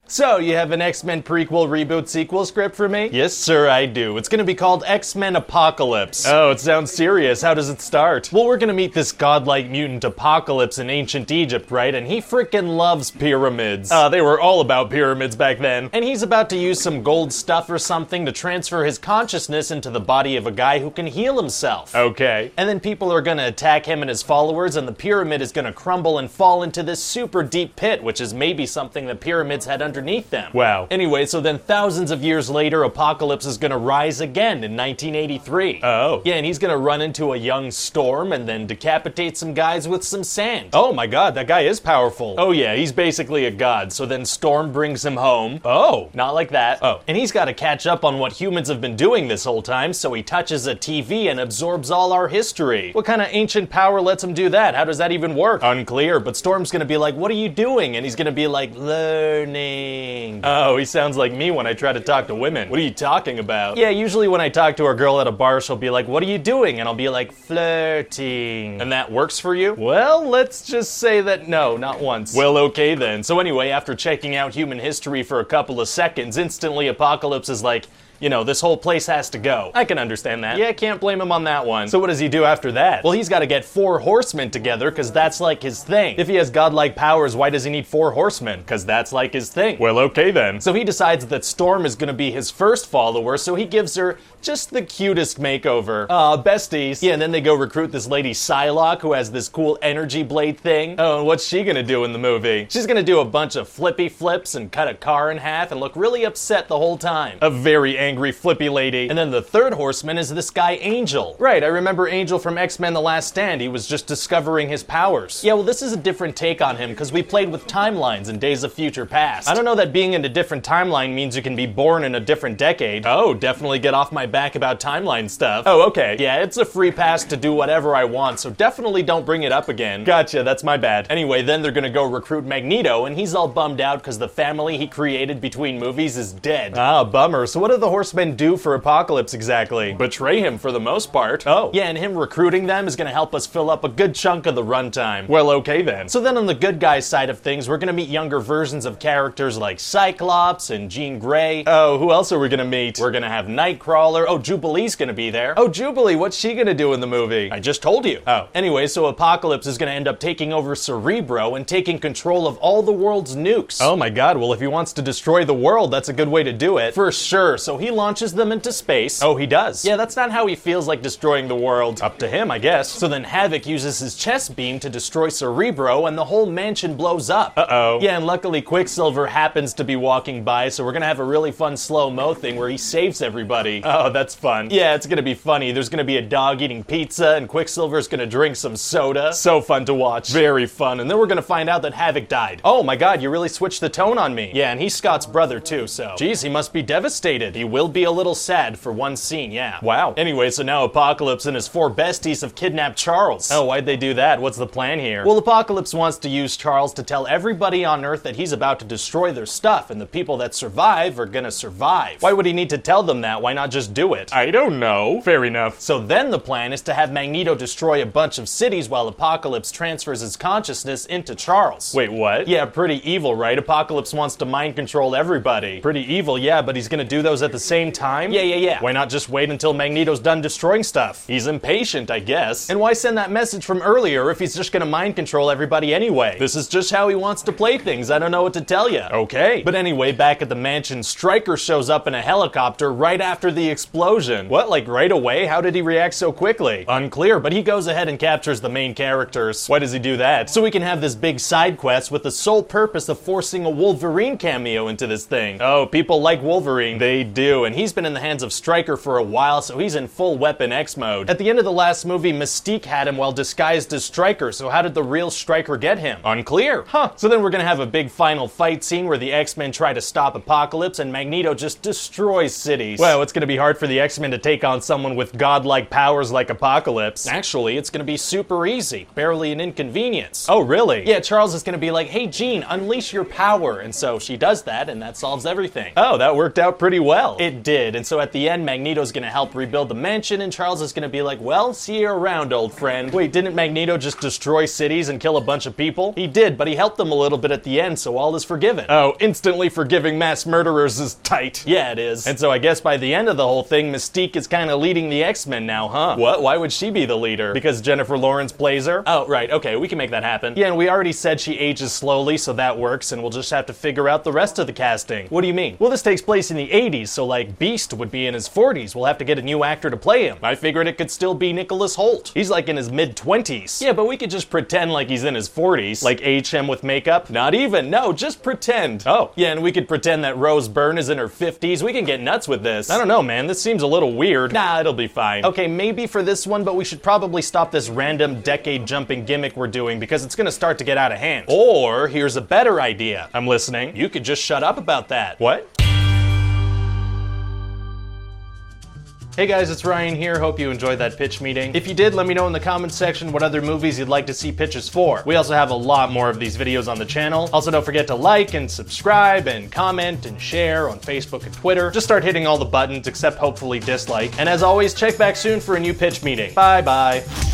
So, you have an X-Men prequel reboot sequel script for me? Yes, sir, I do. It's gonna be called X-Men Apocalypse. Oh, it sounds serious. How does it start? Well, we're gonna meet this godlike mutant Apocalypse in ancient Egypt, right? And he frickin' loves pyramids. They were all about pyramids back then. And he's about to use some gold stuff or something to transfer his consciousness into the body of a guy who can heal himself. Okay. And then people are gonna attack him and his followers, and the pyramid is gonna crumble and fall into this super deep pit, which is maybe something the pyramids had underneath them. Wow. Anyway, so then thousands of years later, Apocalypse is gonna rise again in 1983. Oh. Yeah, and he's gonna run into a young Storm and then decapitate some guys with some sand. Oh my god, that guy is powerful. Oh yeah, he's basically a god. So then Storm brings him home. Oh. Not like that. Oh. And he's gotta catch up on what humans have been doing this whole time, so he touches a TV and absorbs all our history. What kind of ancient power lets him do that? How does that even work? Unclear, but Storm's gonna be like, what are you doing? And he's gonna be like, learning. Oh, he sounds like me when I try to talk to women. What are you talking about? Yeah, usually when I talk to a girl at a bar, she'll be like, what are you doing? And I'll be like, flirting. And that works for you? Well, let's just say that no, not once. Well, okay then. So anyway, after checking out human history for a couple of seconds, instantly Apocalypse is like, you know, this whole place has to go. I can understand that. Yeah, can't blame him on that one. So what does he do after that? Well, he's got to get 4 horsemen together, because that's like his thing. If he has godlike powers, why does he need 4 horsemen? Because that's like his thing. Well, okay then. So he decides that Storm is going to be his first follower, so he gives her just the cutest makeover. Aw, besties. Yeah, and then they go recruit this lady Psylocke, who has this cool energy blade thing. Oh, and what's she gonna do in the movie? She's gonna do a bunch of flippy flips and cut a car in half and look really upset the whole time. A very angry flippy lady. And then the third horseman is this guy Angel. Right, I remember Angel from X-Men The Last Stand. He was just discovering his powers. Yeah, well, this is a different take on him because we played with timelines in Days of Future Past. I don't know that being in a different timeline means you can be born in a different decade. Oh, definitely get off my back about timeline stuff. Oh, okay. Yeah, it's a free pass to do whatever I want, so definitely don't bring it up again. Gotcha, that's my bad. Anyway, then they're gonna go recruit Magneto, and he's all bummed out because the family he created between movies is dead. Ah, bummer. So what do the Horsemen do for Apocalypse exactly? Betray him for the most part. Oh. Yeah, and him recruiting them is gonna help us fill up a good chunk of the runtime. Well, okay then. So then on the good guys side of things, we're gonna meet younger versions of characters like Cyclops and Jean Grey. Oh, who else are we gonna meet? We're gonna have Nightcrawler. Oh, Jubilee's gonna be there. Oh, Jubilee, what's she gonna do in the movie? I just told you. Oh. Anyway, so Apocalypse is gonna end up taking over Cerebro and taking control of all the world's nukes. Oh my god, well if he wants to destroy the world, that's a good way to do it. For sure, so he launches them into space. Oh, he does. Yeah, that's not how he feels like destroying the world. Up to him, I guess. So then Havoc uses his chest beam to destroy Cerebro and the whole mansion blows up. Uh-oh. Yeah, and luckily Quicksilver happens to be walking by, so we're gonna have a really fun slow-mo thing where he saves everybody. Oh, that's fun. Yeah, it's gonna be funny. There's gonna be a dog eating pizza and Quicksilver's gonna drink some soda. So fun to watch. Very fun. And then we're gonna find out that Havoc died. Oh my god, you really switched the tone on me. Yeah, and he's Scott's brother too, so. Geez, he must be devastated. He will be a little sad for one scene, yeah. Wow. Anyway, so now Apocalypse and his 4 besties have kidnapped Charles. Oh, why'd they do that? What's the plan here? Well, Apocalypse wants to use Charles to tell everybody on Earth that he's about to destroy their stuff, and the people that survive are gonna survive. Why would he need to tell them that? Why not just do it? I don't know. Fair enough. So then the plan is to have Magneto destroy a bunch of cities while Apocalypse transfers his consciousness into Charles. Wait, what? Yeah, pretty evil, right? Apocalypse wants to mind control everybody. Pretty evil, yeah, but he's gonna do those at the same time? Yeah. Why not just wait until Magneto's done destroying stuff? He's impatient, I guess. And why send that message from earlier if he's just gonna mind control everybody anyway? This is just how he wants to play things. I don't know what to tell you. Okay. But anyway, back at the mansion, Stryker shows up in a helicopter right after the explosion. What, like right away? How did he react so quickly? Unclear, but he goes ahead and captures the main characters. Why does he do that? So we can have this big side quest with the sole purpose of forcing a Wolverine cameo into this thing. Oh, people like Wolverine. They do, and he's been in the hands of Stryker for a while, so he's in full Weapon X mode. At the end of the last movie, Mystique had him while disguised as Stryker, so how did the real Stryker get him? Unclear. Huh. So then we're gonna have a big final fight scene where the X-Men try to stop Apocalypse and Magneto just destroys cities. Well, it's gonna be hard for the X-Men to take on someone with godlike powers like Apocalypse. Actually, it's gonna be super easy. Barely an inconvenience. Oh, really? Yeah, Charles is gonna be like, hey Jean, unleash your power. And so she does that, and that solves everything. Oh, that worked out pretty well. It did, and so at the end, Magneto's gonna help rebuild the mansion, and Charles is gonna be like, well, see you around, old friend. Wait, didn't Magneto just destroy cities and kill a bunch of people? He did, but he helped them a little bit at the end, so all is forgiven. Oh, instantly forgiving mass murderers is tight. Yeah, it is. And so I guess by the end of the whole thing, Mystique is kinda leading the X-Men now, huh? What? Why would she be the leader? Because Jennifer Lawrence plays her? Oh, right, okay, we can make that happen. Yeah, and we already said she ages slowly, so that works, and we'll just have to figure out the rest of the casting. What do you mean? Well, this takes place in the 80s, so like Beast would be in his 40s. We'll have to get a new actor to play him. I figured it could still be Nicholas Hoult. He's like in his mid-20s. Yeah, but we could just pretend like he's in his 40s. Like age him with makeup? Not even, no, just pretend. Oh, yeah, and we could pretend that Rose Byrne is in her 50s. We can get nuts with this. I don't know, man, this seems a little weird. Nah, it'll be fine. Okay, maybe for this one, but we should probably stop this random decade-jumping gimmick we're doing because it's gonna start to get out of hand. Or, here's a better idea. I'm listening. You could just shut up about that. What? Hey guys, it's Ryan here. Hope you enjoyed that pitch meeting. If you did, let me know in the comments section what other movies you'd like to see pitches for. We also have a lot more of these videos on the channel. Also, don't forget to like and subscribe and comment and share on Facebook and Twitter. Just start hitting all the buttons except hopefully dislike. And as always, check back soon for a new pitch meeting. Bye bye.